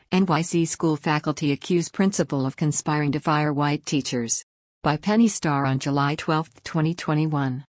NYC school faculty accuse principal of conspiring to fire white teachers. By Penny Starr on July 12, 2021.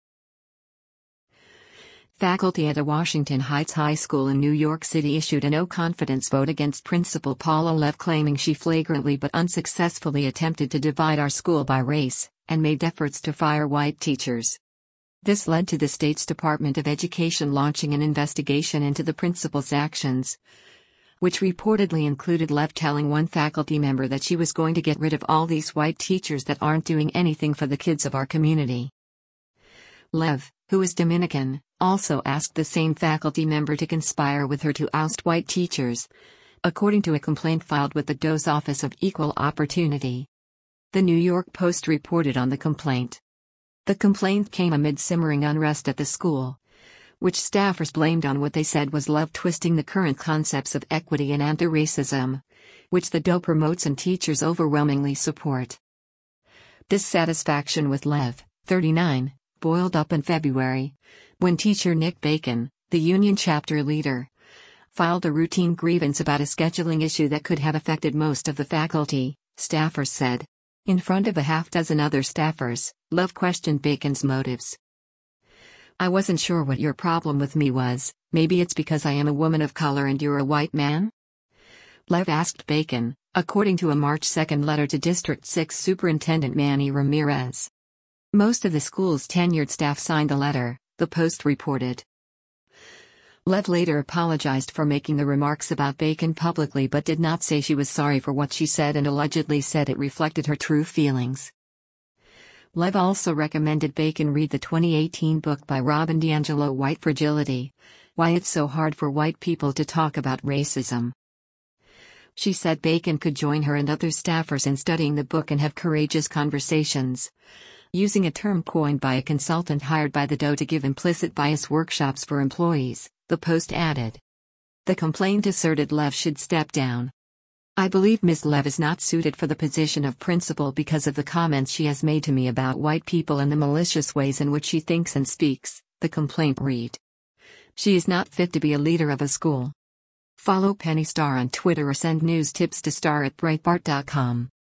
Faculty at a Washington Heights high school in New York City issued a no-confidence vote against Principal Paula Lev, claiming she flagrantly but unsuccessfully attempted to divide our school by race, and made efforts to fire white teachers. This led to the state's Department of Education launching an investigation into the principal's actions, which reportedly included Lev telling one faculty member that she was going to get rid of all these white teachers that aren't doing anything for the kids of our community. Lev, who is Dominican, also asked the same faculty member to conspire with her to oust white teachers, according to a complaint filed with the DOE's Office of Equal Opportunity. The New York Post reported on the complaint. The complaint came amid simmering unrest at the school, which staffers blamed on what they said was Lev twisting the current concepts of equity and anti-racism, which the DOE promotes and teachers overwhelmingly support. Dissatisfaction with Lev, 39, boiled up in February, when teacher Nick Bacon, the union chapter leader, filed a routine grievance about a scheduling issue that could have affected most of the faculty, staffers said. In front of a half-dozen other staffers, Lev questioned Bacon's motives. "I wasn't sure what your problem with me was. Maybe it's because I am a woman of color and you're a white man?" Lev asked Bacon, according to a March 2 letter to District 6 Superintendent Manny Ramirez. Most of the school's tenured staff signed the letter, the Post reported. Lev later apologized for making the remarks about Bacon publicly but did not say she was sorry for what she said and allegedly said it reflected her true feelings. Lev also recommended Bacon read the 2018 book by Robin DiAngelo, White Fragility: Why It's So Hard for White People to Talk About Racism. She said Bacon could join her and other staffers in studying the book and have courageous conversations, using a term coined by a consultant hired by the DOE to give implicit bias workshops for employees, the Post added. The complaint asserted Lev should step down. "I believe Ms. Lev is not suited for the position of principal because of the comments she has made to me about white people and the malicious ways in which she thinks and speaks," the complaint read. "She is not fit to be a leader of a school." Follow Penny Starr on Twitter or send news tips to star@breitbart.com.